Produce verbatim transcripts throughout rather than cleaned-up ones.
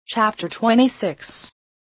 Chapter twenty-six.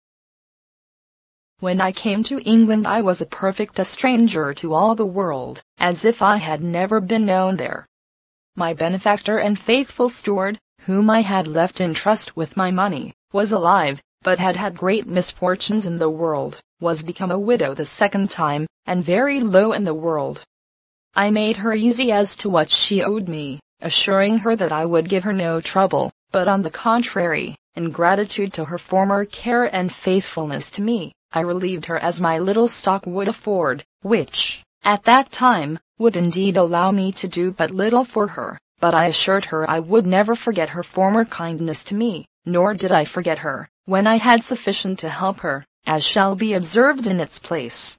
When I came to England I was a perfect stranger to all the world, as if I had never been known there. My benefactor and faithful steward, whom I had left in trust with my money, was alive, but had had great misfortunes in the world, was become a widow the second time, and very low in the world. I made her easy as to what she owed me, assuring her that I would give her no trouble, but on the contrary, in gratitude to her former care and faithfulness to me, I relieved her as my little stock would afford, which, at that time, would indeed allow me to do but little for her, but I assured her I would never forget her former kindness to me, nor did I forget her, when I had sufficient to help her, as shall be observed in its place.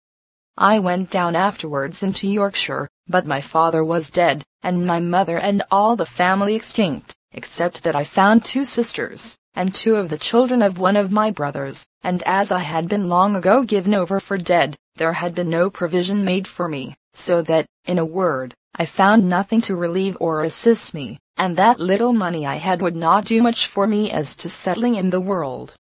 I went down afterwards into Yorkshire, but my father was dead, and my mother and all the family extinct, except that I found two sisters, and two of the children of one of my brothers, and as I had been long ago given over for dead, there had been no provision made for me, so that, in a word, I found nothing to relieve or assist me, and that little money I had would not do much for me as to settling in the world.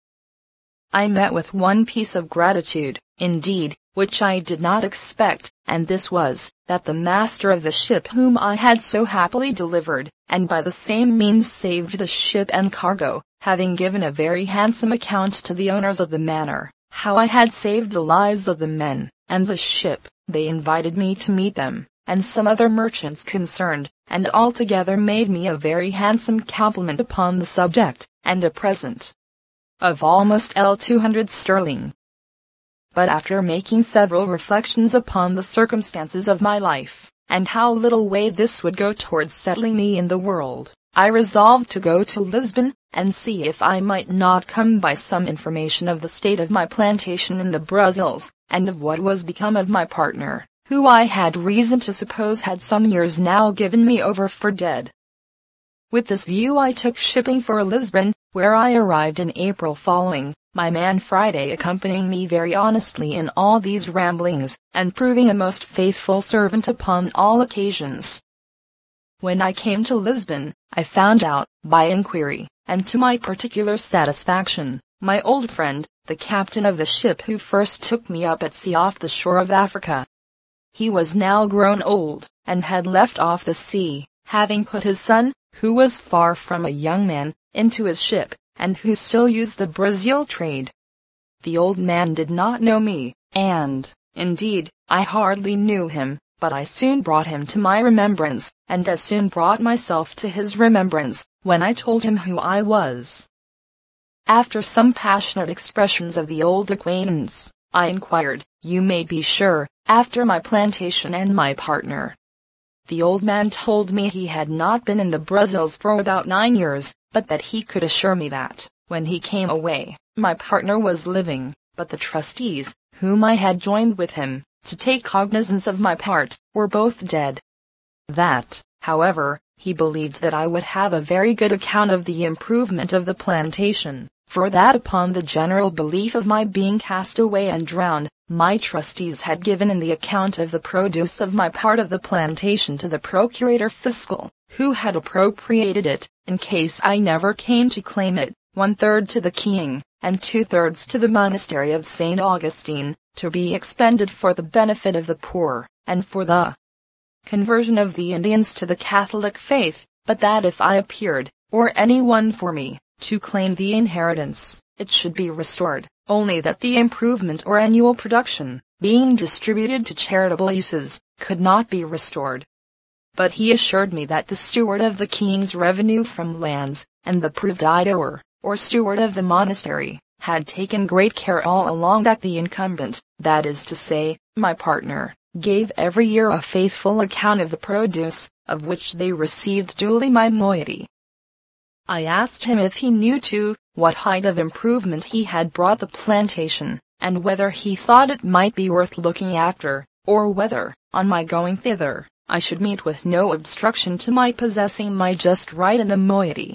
I met with one piece of gratitude, indeed, which I did not expect, and this was, that the master of the ship whom I had so happily delivered, and by the same means saved the ship and cargo, having given a very handsome account to the owners of the manor, how I had saved the lives of the men, and the ship, they invited me to meet them, and some other merchants concerned, and altogether made me a very handsome compliment upon the subject, and a present of almost two hundred sterling. But after making several reflections upon the circumstances of my life, and how little way this would go towards settling me in the world, I resolved to go to Lisbon, and see if I might not come by some information of the state of my plantation in the Brazils, and of what was become of my partner, who I had reason to suppose had some years now given me over for dead. With this view I took shipping for Lisbon, where I arrived in April following, my man Friday accompanying me very honestly in all these ramblings, and proving a most faithful servant upon all occasions. When I came to Lisbon, I found out, by inquiry, and to my particular satisfaction, my old friend, the captain of the ship who first took me up at sea off the shore of Africa. He was now grown old, and had left off the sea, having put his son, who was far from a young man, into his ship, and who still used the Brazil trade. The old man did not know me, and, indeed, I hardly knew him, but I soon brought him to my remembrance, and as soon brought myself to his remembrance, when I told him who I was. After some passionate expressions of the old acquaintance, I inquired, you may be sure, after my plantation and my partner. The old man told me he had not been in the Brazils for about nine years, but that he could assure me that, when he came away, my partner was living, but the trustees, whom I had joined with him, to take cognizance of my part, were both dead. That, however, he believed that I would have a very good account of the improvement of the plantation, for that upon the general belief of my being cast away and drowned, my trustees had given in the account of the produce of my part of the plantation to the procurator fiscal, who had appropriated it, in case I never came to claim it, one-third to the king, and two-thirds to the monastery of Saint Augustine, to be expended for the benefit of the poor, and for the conversion of the Indians to the Catholic faith, but that if I appeared, or any one for me, to claim the inheritance, it should be restored, only that the improvement or annual production, being distributed to charitable uses, could not be restored. But he assured me that the steward of the king's revenue from lands, and the provider, or steward of the monastery, had taken great care all along that the incumbent, that is to say, my partner, gave every year a faithful account of the produce, of which they received duly my moiety. I asked him if he knew to what height of improvement he had brought the plantation, and whether he thought it might be worth looking after, or whether, on my going thither, I should meet with no obstruction to my possessing my just right in the moiety.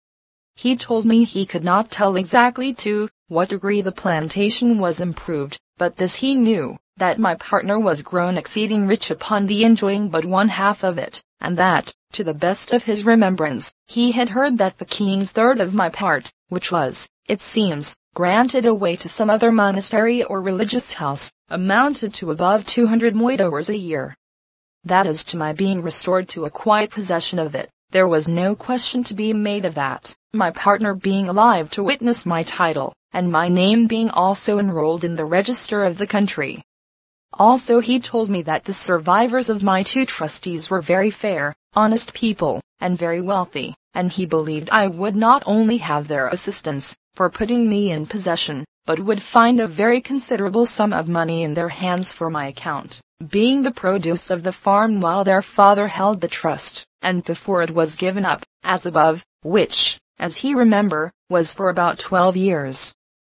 He told me he could not tell exactly to what degree the plantation was improved, but this he knew, that my partner was grown exceeding rich upon the enjoying but one half of it, and that, to the best of his remembrance, he had heard that the king's third of my part, which was, it seems, granted away to some other monastery or religious house, amounted to above two hundred moidores a year. That as to my being restored to a quiet possession of it, there was no question to be made of that, my partner being alive to witness my title, and my name being also enrolled in the register of the country. Also he told me that the survivors of my two trustees were very fair, honest people, and very wealthy, and he believed I would not only have their assistance, for putting me in possession, but would find a very considerable sum of money in their hands for my account, being the produce of the farm while their father held the trust, and before it was given up, as above, which, as he remember, was for about twelve years.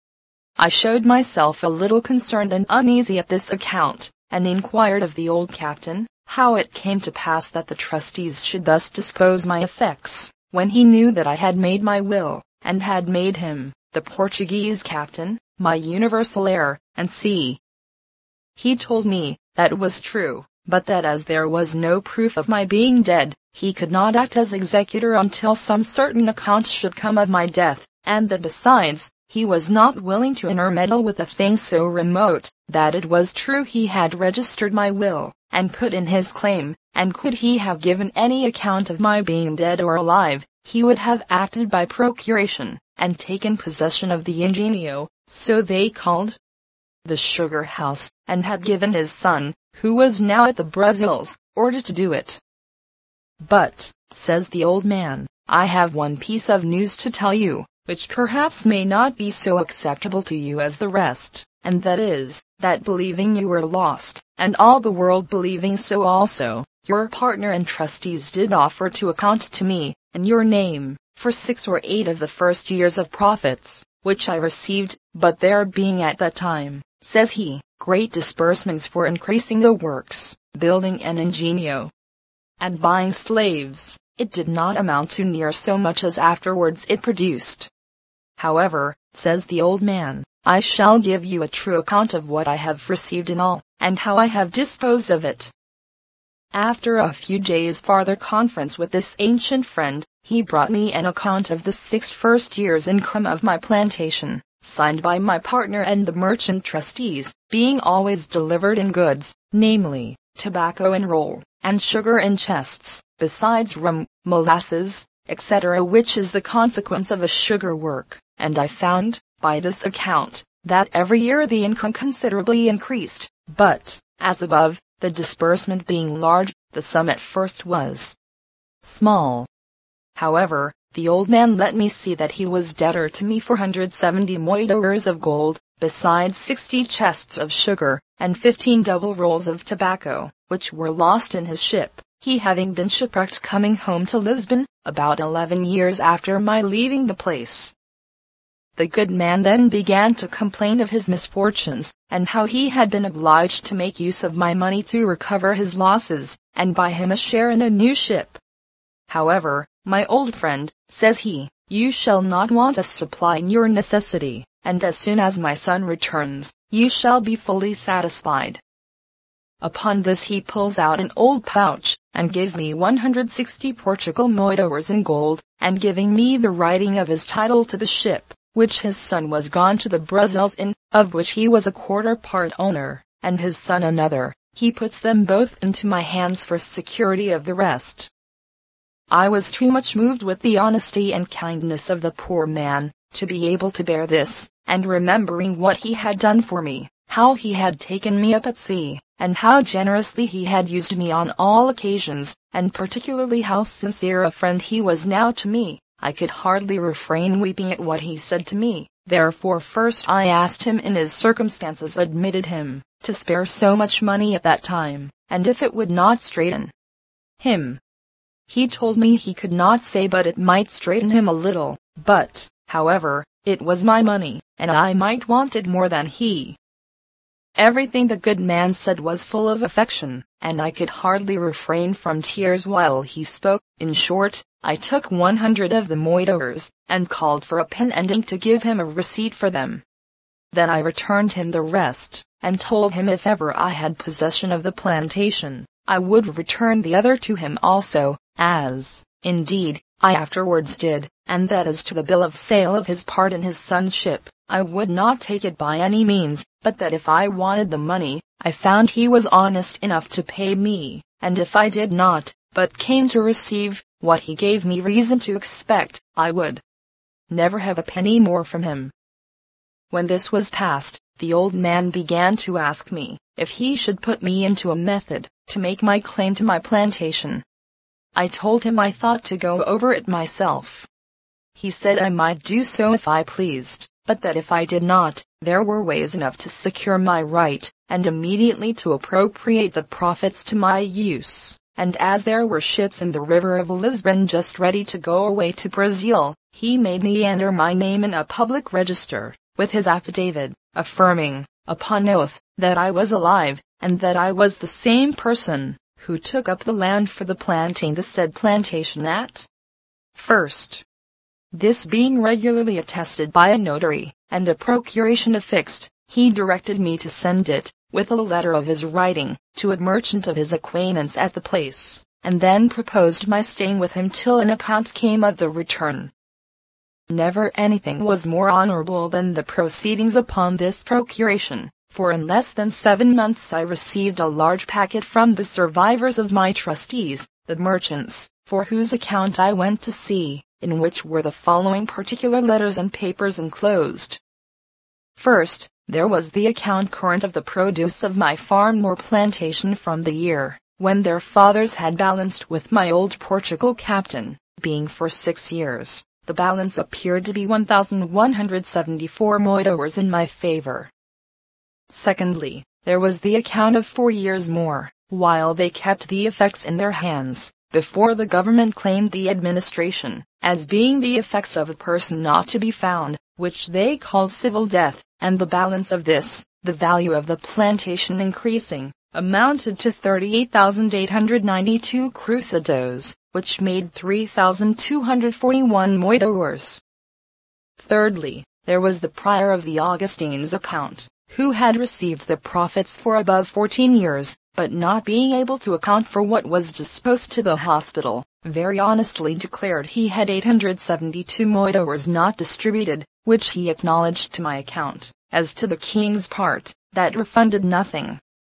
I showed myself a little concerned and uneasy at this account, and inquired of the old captain, how it came to pass that the trustees should thus dispose my effects, when he knew that I had made my will, and had made him, the Portuguese captain, my universal heir, and see. He told me, that was true, but that as there was no proof of my being dead, he could not act as executor until some certain account should come of my death, and that besides, he was not willing to intermeddle with a thing so remote, that it was true he had registered my will, and put in his claim, and could he have given any account of my being dead or alive, he would have acted by procuration, and taken possession of the ingenio, so they called the sugar house, and had given his son, who was now at the Brazils, order to do it. But, says the old man, I have one piece of news to tell you, which perhaps may not be so acceptable to you as the rest, and that is, that believing you were lost, and all the world believing so also, your partner and trustees did offer to account to me, in your name, for six or eight of the first years of profits, which I received, but there being at that time, says he, great disbursements for increasing the works, building an ingenio, and buying slaves, it did not amount to near so much as afterwards it produced. However, says the old man, I shall give you a true account of what I have received in all, and how I have disposed of it. After a few days' farther conference with this ancient friend, he brought me an account of the six first years' income of my plantation, signed by my partner and the merchant trustees, being always delivered in goods, namely, tobacco in roll, and sugar in chests, besides rum, molasses, et cetera, which is the consequence of a sugar work, and I found, by this account, that every year the income considerably increased, but, as above, the disbursement being large, the sum at first was small. However, the old man let me see that he was debtor to me four hundred seventy moidores of gold, besides sixty chests of sugar, and fifteen double rolls of tobacco, which were lost in his ship, he having been shipwrecked coming home to Lisbon, about eleven years after my leaving the place. The good man then began to complain of his misfortunes, and how he had been obliged to make use of my money to recover his losses, and buy him a share in a new ship. However, my old friend, says he, you shall not want a supply in your necessity, and as soon as my son returns, you shall be fully satisfied. Upon this he pulls out an old pouch, and gives me one hundred sixty Portugal moidores in gold, and giving me the writing of his title to the ship, which his son was gone to the Brazils in, of which he was a quarter part owner, and his son another, he puts them both into my hands for security of the rest. I was too much moved with the honesty and kindness of the poor man, to be able to bear this, and remembering what he had done for me, how he had taken me up at sea, and how generously he had used me on all occasions, and particularly how sincere a friend he was now to me, I could hardly refrain weeping at what he said to me. Therefore first I asked him in his circumstances admitted him, to spare so much money at that time, and if it would not straiten him. He told me he could not say but it might straiten him a little, but, however, it was my money, and I might want it more than he. Everything the good man said was full of affection, and I could hardly refrain from tears while he spoke. In short, I took one hundred of the moidores, and called for a pen and ink to give him a receipt for them. Then I returned him the rest, and told him if ever I had possession of the plantation, I would return the other to him also, as, indeed, I afterwards did, and that as to the bill of sale of his part in his son's ship, I would not take it by any means, but that if I wanted the money, I found he was honest enough to pay me, and if I did not, but came to receive what he gave me reason to expect, I would never have a penny more from him. When this was past, the old man began to ask me if he should put me into a method to make my claim to my plantation. I told him I thought to go over it myself. He said I might do so if I pleased, but that if I did not, there were ways enough to secure my right, and immediately to appropriate the profits to my use. And as there were ships in the river of Lisbon just ready to go away to Brazil, he made me enter my name in a public register, with his affidavit, affirming, upon oath, that I was alive, and that I was the same person who took up the land for the planting the said plantation at first. This being regularly attested by a notary, and a procuration affixed, he directed me to send it, with a letter of his writing, to a merchant of his acquaintance at the place, and then proposed my staying with him till an account came of the return. Never anything was more honorable than the proceedings upon this procuration, for in less than seven months I received a large packet from the survivors of my trustees, the merchants, for whose account I went to sea, in which were the following particular letters and papers enclosed. First, there was the account current of the produce of my farm or plantation from the year when their fathers had balanced with my old Portugal captain, being for six years. The balance appeared to be one thousand one hundred seventy-four moidores in my favor. Secondly, there was the account of four years more, while they kept the effects in their hands, before the government claimed the administration, as being the effects of a person not to be found, which they called civil death, and the balance of this, the value of the plantation increasing, amounted to thirty-eight thousand eight hundred ninety-two cruzados, which made three thousand two hundred forty-one moidores. Thirdly, there was the prior of the Augustines' account, who had received the profits for above fourteen years, but not being able to account for what was disposed to the hospital, very honestly declared he had eight hundred seventy-two moidores not distributed, which he acknowledged to my account, as to the king's part, that refunded nothing.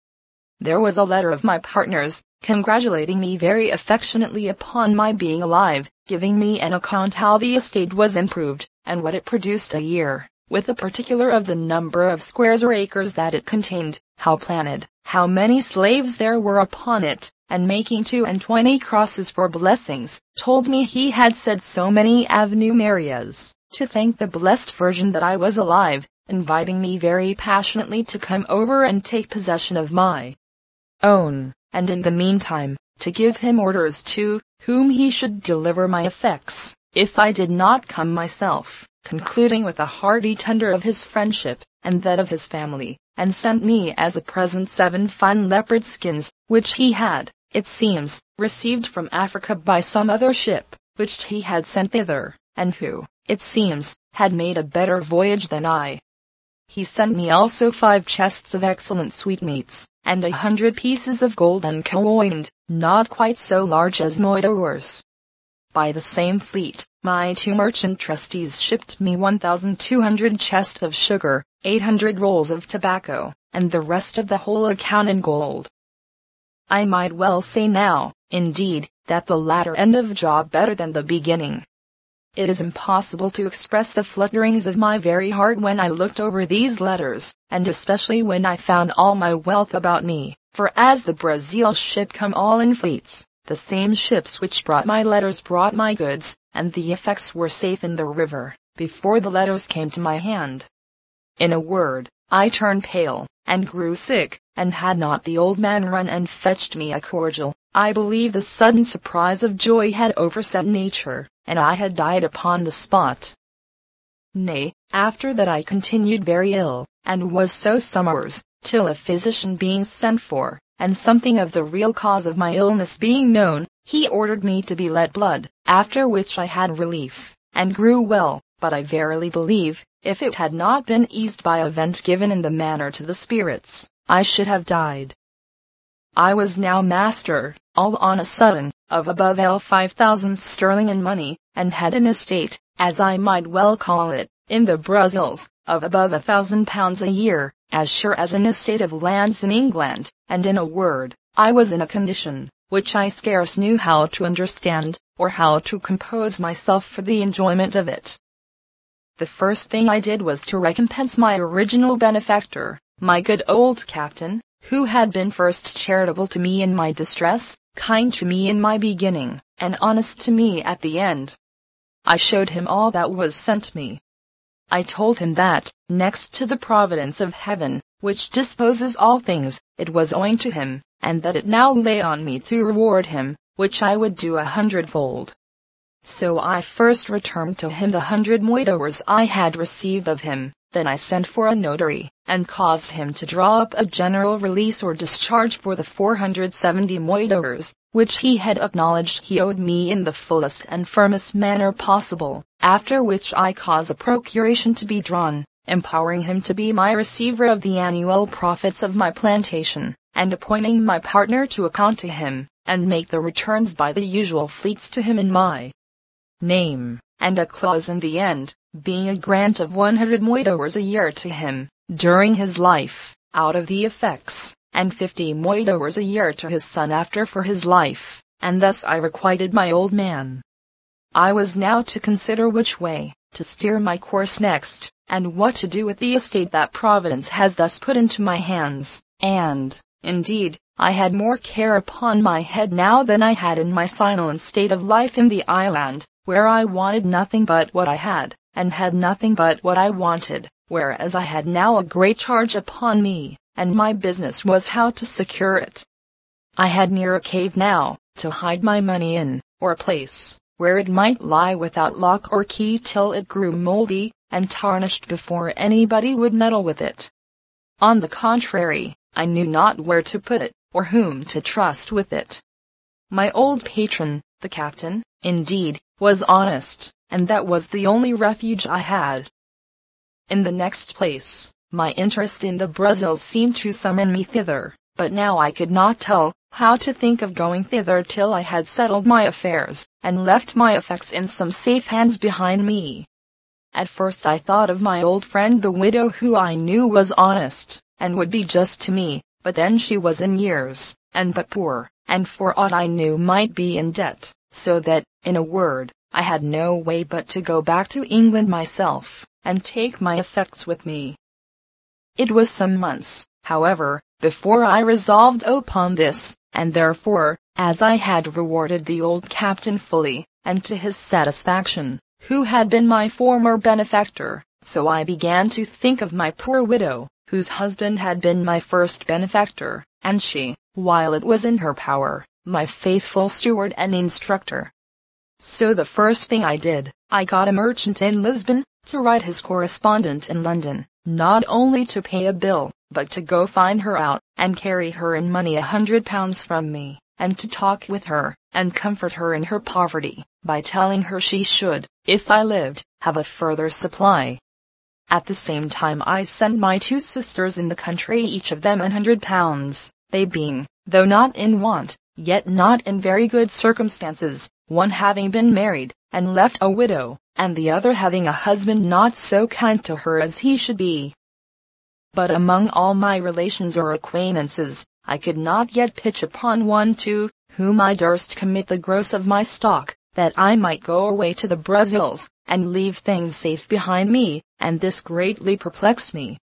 There was a letter of my partner's, congratulating me very affectionately upon my being alive, giving me an account how the estate was improved, and what it produced a year, with a particular of the number of squares or acres that it contained, how planted, how many slaves there were upon it, and making two and twenty crosses for blessings, told me he had said so many Ave Marias, to thank the blessed Virgin that I was alive, inviting me very passionately to come over and take possession of my own, and in the meantime, to give him orders to whom he should deliver my effects, if I did not come myself, concluding with a hearty tender of his friendship, and that of his family, and sent me as a present seven fine leopard skins, which he had, it seems, received from Africa by some other ship, which he had sent thither, and who, it seems, had made a better voyage than I. He sent me also five chests of excellent sweetmeats, and a hundred pieces of gold uncoined, not quite so large as moidores. By the same fleet, my two merchant trustees shipped me one thousand two hundred chests of sugar, eight hundred rolls of tobacco, and the rest of the whole account in gold. I might well say now, indeed, that the latter end of job better than the beginning. It is impossible to express the flutterings of my very heart when I looked over these letters, and especially when I found all my wealth about me, for as the Brazil ship come all in fleets, the same ships which brought my letters brought my goods, and the effects were safe in the river, before the letters came to my hand. In a word, I turned pale, and grew sick, and had not the old man run and fetched me a cordial, I believe the sudden surprise of joy had overset nature, and I had died upon the spot. Nay, after that I continued very ill, and was so summers, till a physician being sent for, and something of the real cause of my illness being known, he ordered me to be let blood, after which I had relief, and grew well, but I verily believe, if it had not been eased by a vent given in the manner to the spirits, I should have died. I was now master, all on a sudden, of above L five thousand sterling in money, and had an estate, as I might well call it, in the Brazils, of above a thousand pounds a year, as sure as an estate of lands in England, and in a word, I was in a condition, which I scarce knew how to understand, or how to compose myself for the enjoyment of it. The first thing I did was to recompense my original benefactor, my good old captain, who had been first charitable to me in my distress, kind to me in my beginning, and honest to me at the end. I showed him all that was sent me. I told him that, next to the providence of heaven, which disposes all things, it was owing to him, and that it now lay on me to reward him, which I would do a hundredfold. So I first returned to him the hundred moidores I had received of him, then I sent for a notary, and caused him to draw up a general release or discharge for the four hundred seventy moidores, which he had acknowledged he owed me in the fullest and firmest manner possible, after which I caused a procuration to be drawn, empowering him to be my receiver of the annual profits of my plantation, and appointing my partner to account to him, and make the returns by the usual fleets to him in my name, and a clause in the end, being a grant of one hundred moidores a year to him, during his life, out of the effects, and fifty moidores a year to his son after for his life, and thus I requited my old man. I was now to consider which way to steer my course next, and what to do with the estate that Providence has thus put into my hands, and, indeed, I had more care upon my head now than I had in my silent state of life in the island, where I wanted nothing but what I had, and had nothing but what I wanted, whereas I had now a great charge upon me, and my business was how to secure it. I had near a cave now, to hide my money in, or a place, where it might lie without lock or key till it grew mouldy, and tarnished before anybody would meddle with it. On the contrary, I knew not where to put it, or whom to trust with it. My old patron, the captain, indeed, was honest, and that was the only refuge I had. In the next place, my interest in the Brazils seemed to summon me thither, but now I could not tell how to think of going thither till I had settled my affairs, and left my effects in some safe hands behind me. At first I thought of my old friend the widow, who I knew was honest, and would be just to me, but then she was in years, and but poor, and for aught I knew might be in debt, so that, in a word, I had no way but to go back to England myself, and take my effects with me. It was some months, however, before I resolved upon this, and therefore, as I had rewarded the old captain fully, and to his satisfaction, who had been my former benefactor, so I began to think of my poor widow, whose husband had been my first benefactor, and she, while it was in her power, my faithful steward and instructor. So the first thing I did, I got a merchant in Lisbon, to write his correspondent in London, not only to pay a bill, but to go find her out, and carry her in money a hundred pounds from me, and to talk with her, and comfort her in her poverty, by telling her she should, if I lived, have a further supply. At the same time I sent my two sisters in the country each of them a hundred pounds, they being, though not in want, yet not in very good circumstances, one having been married, and left a widow, and the other having a husband not so kind to her as he should be. But among all my relations or acquaintances, I could not yet pitch upon one to whom I durst commit the gross of my stock, that I might go away to the Brazils, and leave things safe behind me, and this greatly perplexed me.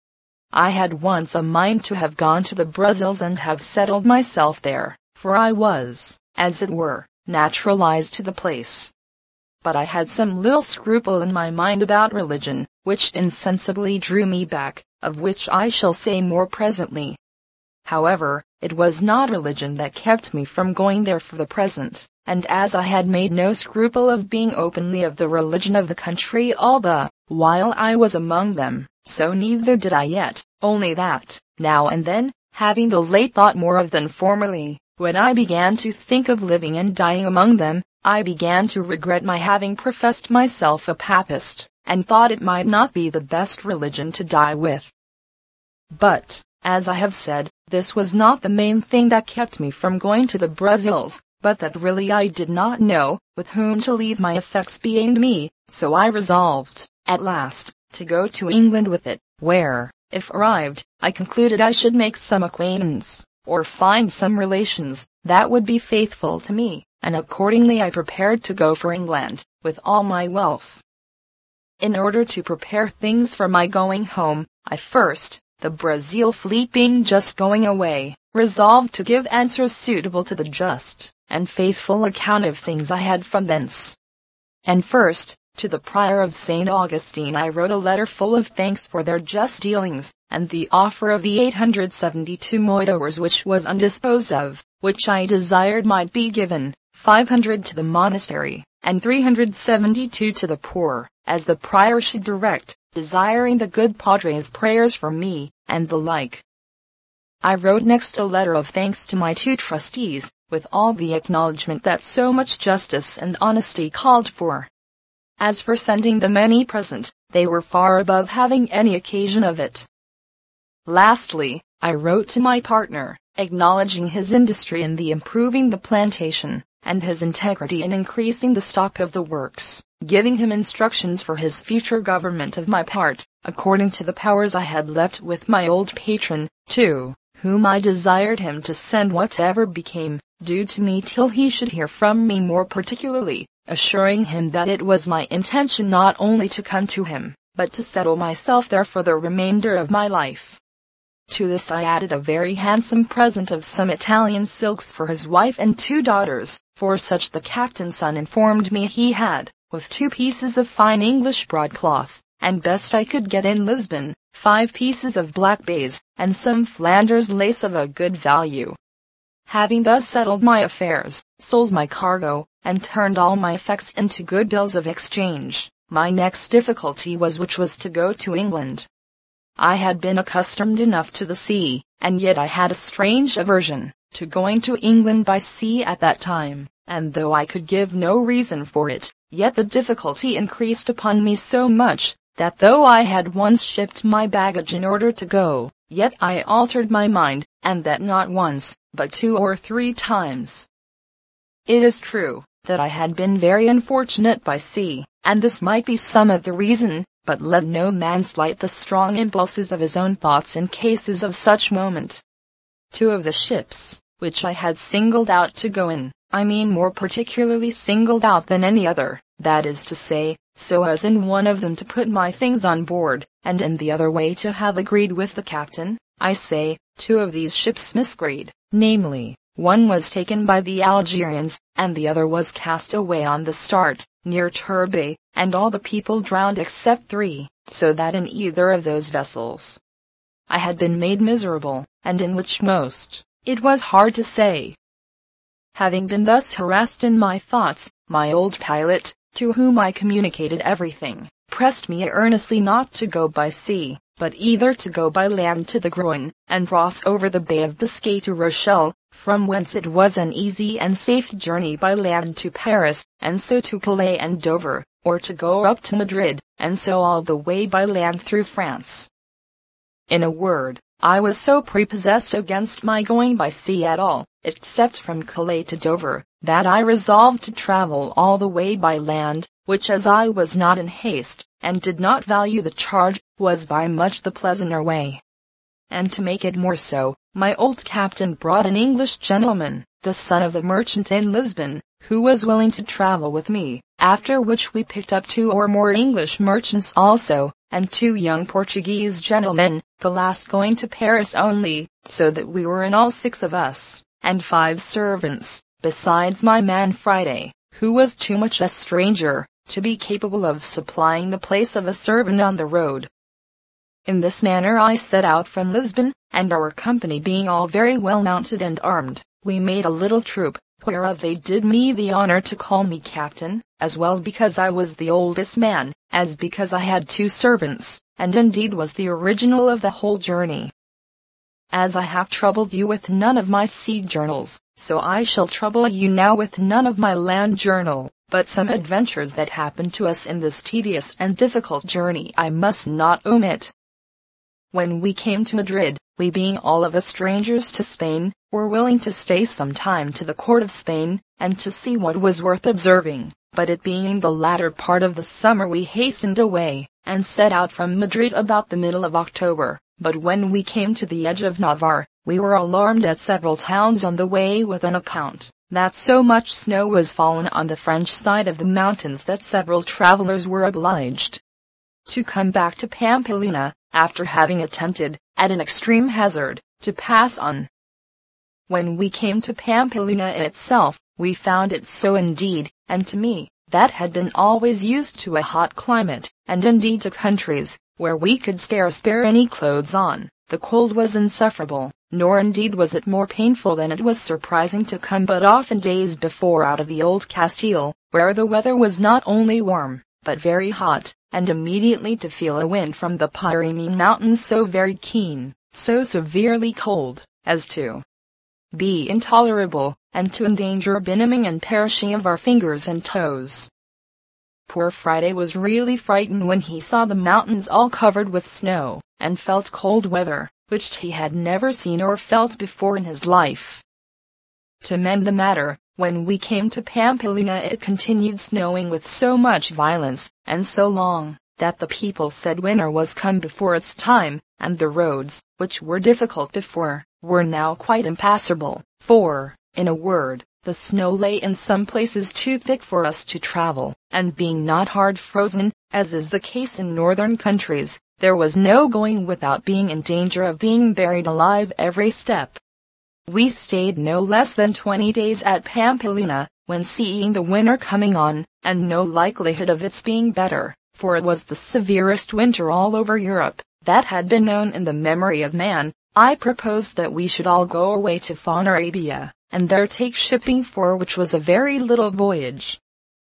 I had once a mind to have gone to the Brazils and have settled myself there, for I was, as it were, naturalized to the place. But I had some little scruple in my mind about religion, which insensibly drew me back, of which I shall say more presently. However, it was not religion that kept me from going there for the present, and as I had made no scruple of being openly of the religion of the country all the while I was among them, so neither did I yet, only that, now and then, having the late thought more of than formerly, when I began to think of living and dying among them, I began to regret my having professed myself a papist, and thought it might not be the best religion to die with. But, As I have said, this was not the main thing that kept me from going to the Brazils, but that really I did not know with whom to leave my effects behind me, so I resolved, at last, to go to England with it, where, if arrived, I concluded I should make some acquaintance, or find some relations, that would be faithful to me, and accordingly I prepared to go for England, with all my wealth. In order to prepare things for my going home, I first, the Brazil fleet being just going away, resolved to give answers suitable to the just and faithful account of things I had from thence. And first, to the Prior of Saint Augustine I wrote a letter full of thanks for their just dealings, and the offer of the eight hundred seventy-two moidores which was undisposed of, which I desired might be given, five hundred to the monastery, and three hundred seventy-two to the poor, as the Prior should direct, desiring the good Padre's prayers for me, and the like. I wrote next a letter of thanks to my two trustees, with all the acknowledgment that so much justice and honesty called for. As for sending them any present, they were far above having any occasion of it. Lastly, I wrote to my partner, acknowledging his industry in the improving the plantation, and his integrity in increasing the stock of the works, giving him instructions for his future government of my part, according to the powers I had left with my old patron, to whom I desired him to send whatever became due to me till he should hear from me more particularly, assuring him that it was my intention not only to come to him, but to settle myself there for the remainder of my life. To this I added a very handsome present of some Italian silks for his wife and two daughters, for such the captain's son informed me he had, with two pieces of fine English broadcloth, and best I could get in Lisbon, five pieces of black baize, and some Flanders lace of a good value. Having thus settled my affairs, sold my cargo, and turned all my effects into good bills of exchange, my next difficulty was which was to go to England. I had been accustomed enough to the sea, and yet I had a strange aversion to going to England by sea at that time, and though I could give no reason for it, yet the difficulty increased upon me so much, that though I had once shipped my baggage in order to go, yet I altered my mind, and that not once, but two or three times. It is true that I had been very unfortunate by sea, and this might be some of the reason, but let no man slight the strong impulses of his own thoughts in cases of such moment. Two of the ships, which I had singled out to go in, I mean more particularly singled out than any other, that is to say, so as in one of them to put my things on board, and in the other way to have agreed with the captain, I say, two of these ships miscarried, namely, one was taken by the Algerians, and the other was cast away on the start, near Turbay, and all the people drowned except three, so that in either of those vessels I had been made miserable, and in which most, it was hard to say. Having been thus harassed in my thoughts, my old pilot, to whom I communicated everything, pressed me earnestly not to go by sea, but either to go by land to the Groin, and cross over the Bay of Biscay to Rochelle, from whence it was an easy and safe journey by land to Paris, and so to Calais and Dover, or to go up to Madrid, and so all the way by land through France. In a word, I was so prepossessed against my going by sea at all, except from Calais to Dover, that I resolved to travel all the way by land, which as I was not in haste, and did not value the charge, was by much the pleasanter way. And to make it more so, my old captain brought an English gentleman, the son of a merchant in Lisbon, who was willing to travel with me, after which we picked up two or more English merchants also, and two young Portuguese gentlemen, the last going to Paris only, so that we were in all six of us, and five servants, besides my man Friday, who was too much a stranger to be capable of supplying the place of a servant on the road. In this manner I set out from Lisbon, and our company being all very well mounted and armed, we made a little troop, whereof they did me the honor to call me captain, as well because I was the oldest man, as because I had two servants, and indeed was the original of the whole journey. As I have troubled you with none of my sea journals, so I shall trouble you now with none of my land journal, but some adventures that happened to us in this tedious and difficult journey I must not omit. when we came to Madrid, we being all of us strangers to Spain, were willing to stay some time to the court of Spain, and to see what was worth observing, but it being the latter part of the summer we hastened away, and set out from Madrid about the middle of October. But when we came to the edge of Navarre, we were alarmed at several towns on the way with an account that so much snow was fallen on the French side of the mountains that several travelers were obliged to come back to Pampeluna, after having attempted, at an extreme hazard, to pass on. When we came to Pampeluna itself, we found it so indeed, and to me, that had been always used to a hot climate, and indeed to countries where we could scarce bear any clothes on, the cold was insufferable, nor indeed was it more painful than it was surprising to come but often days before out of the old Castile, where the weather was not only warm, but very hot, and immediately to feel a wind from the Pyrenean mountains so very keen, so severely cold, as to be intolerable, and to endanger benumbing and perishing of our fingers and toes. Poor Friday was really frightened when he saw the mountains all covered with snow, and felt cold weather, which he had never seen or felt before in his life. To mend the matter, when we came to Pampeluna it continued snowing with so much violence, and so long, that the people said winter was come before its time, and the roads, which were difficult before, were now quite impassable, for, in a word, the snow lay in some places too thick for us to travel, and being not hard frozen, as is the case in northern countries, there was no going without being in danger of being buried alive every step. We stayed no less than twenty days at Pampeluna, when seeing the winter coming on, and no likelihood of its being better, for it was the severest winter all over Europe, that had been known in the memory of man, I proposed that we should all go away to Fontarabia, and there take shipping, for which was a very little voyage.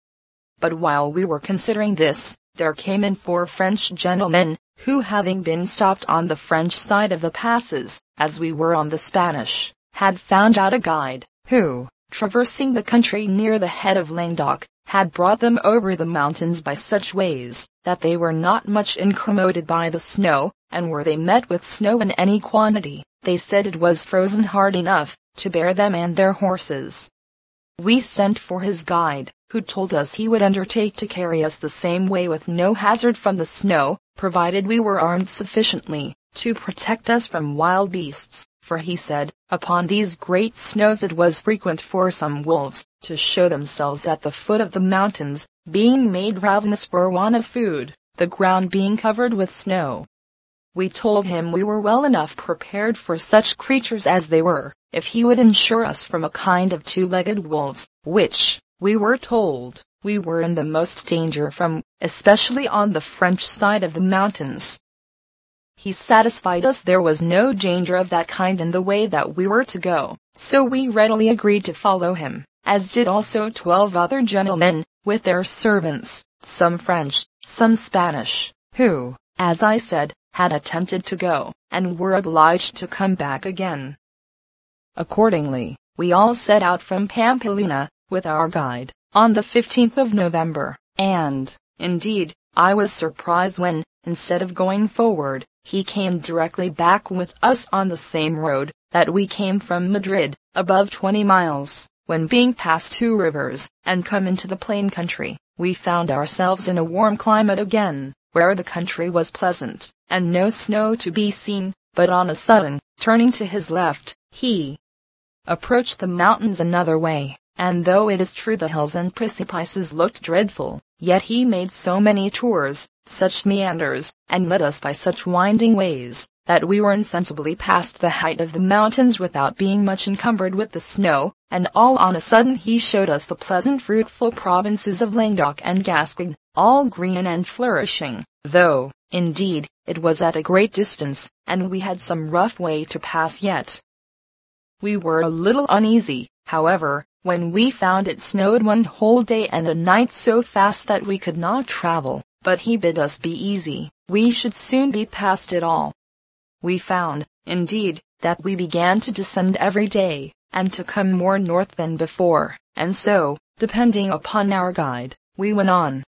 But while we were considering this, there came in four French gentlemen, who having been stopped on the French side of the passes, as we were on the Spanish, had found out a guide, who, traversing the country near the head of Languedoc, had brought them over the mountains by such ways, that they were not much incommoded by the snow, and where they met with snow in any quantity, they said it was frozen hard enough to bear them and their horses. We sent for his guide, who told us he would undertake to carry us the same way with no hazard from the snow, provided we were armed sufficiently to protect us from wild beasts, for he said, upon these great snows it was frequent for some wolves to show themselves at the foot of the mountains, being made ravenous for want of food, the ground being covered with snow. We told him we were well enough prepared for such creatures as they were, if he would insure us from a kind of two-legged wolves, which, we were told, we were in the most danger from, especially on the French side of the mountains. He satisfied us there was no danger of that kind in the way that we were to go, so we readily agreed to follow him, as did also twelve other gentlemen, with their servants, some French, some Spanish, who, as I said, had attempted to go, and were obliged to come back again. Accordingly, we all set out from Pampeluna, with our guide, on the fifteenth of November, and, indeed, I was surprised when, instead of going forward, he came directly back with us on the same road that we came from Madrid, above twenty miles, when being past two rivers, and come into the plain country, we found ourselves in a warm climate again, where the country was pleasant, and no snow to be seen, but on a sudden, turning to his left, he approached the mountains another way, and though it is true the hills and precipices looked dreadful, yet he made so many tours, such meanders, and led us by such winding ways, that we were insensibly past the height of the mountains without being much encumbered with the snow, and all on a sudden he showed us the pleasant fruitful provinces of Languedoc and Gascony, all green and flourishing, though, indeed, it was at a great distance, and we had some rough way to pass yet. We were a little uneasy, however, when we found it snowed one whole day and a night so fast that we could not travel, but he bid us be easy, we should soon be past it all. We found, indeed, that we began to descend every day, and to come more north than before, and so, depending upon our guide, we went on,